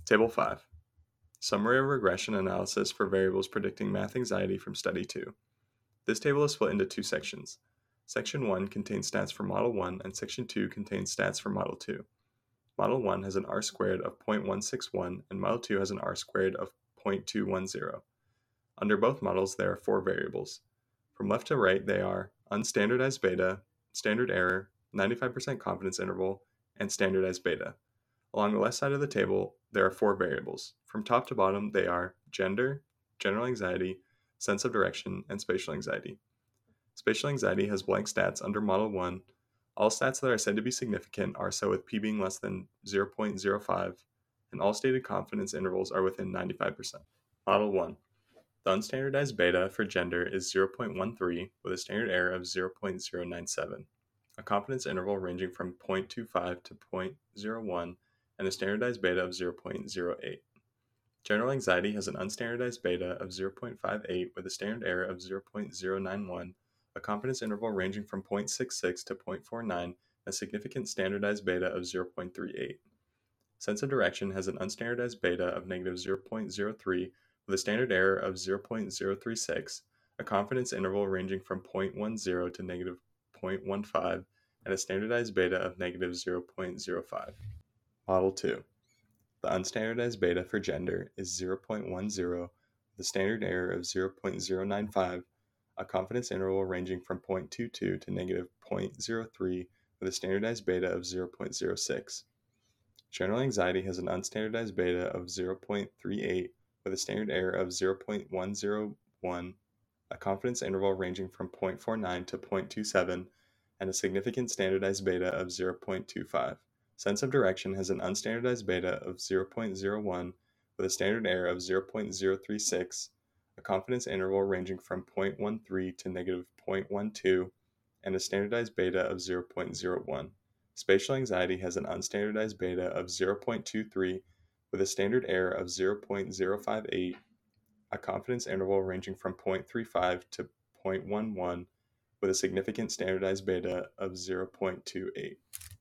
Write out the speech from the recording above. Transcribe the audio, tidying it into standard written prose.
Table 5. Summary of regression analysis for variables predicting math anxiety from Study 2. This table is split into two sections. Section 1 contains stats for Model 1 and Section 2 contains stats for Model 2. Model 1 has an R-squared of 0.161 and Model 2 has an R-squared of 0.210. Under both models, there are four variables. From left to right, they are unstandardized beta, standard error, 95% confidence interval, and standardized beta. Along the left side of the table, there are four variables. From top to bottom, they are gender, general anxiety, sense of direction, and spatial anxiety. Spatial anxiety has blank stats under Model 1. All stats that are said to be significant are so with p being less than 0.05, and all stated confidence intervals are within 95%. Model 1. The unstandardized beta for gender is 0.13 with a standard error of 0.097, a confidence interval ranging from 0.25 to 0.01, and a standardized beta of 0.08. General anxiety has an unstandardized beta of 0.58 with a standard error of 0.091, a confidence interval ranging from 0.66 to 0.49, and a significant standardized beta of 0.38. Sense of direction has an unstandardized beta of negative 0.03 with a standard error of 0.036, a confidence interval ranging from 0.10 to negative 0.15, and a standardized beta of negative 0.05. Model 2. The unstandardized beta for gender is 0.10 with a standard error of 0.095, a confidence interval ranging from 0.22 to negative 0.03 with a standardized beta of 0.06. General anxiety has an unstandardized beta of 0.38 with a standard error of 0.101, a confidence interval ranging from 0.49 to 0.27, and a significant standardized beta of 0.25. Sense of direction has an unstandardized beta of 0.01 with a standard error of 0.036, a confidence interval ranging from 0.13 to negative 0.12, and a standardized beta of 0.01. Spatial anxiety has an unstandardized beta of 0.23 with a standard error of 0.058, a confidence interval ranging from 0.35 to 0.11 with a significant standardized beta of 0.28.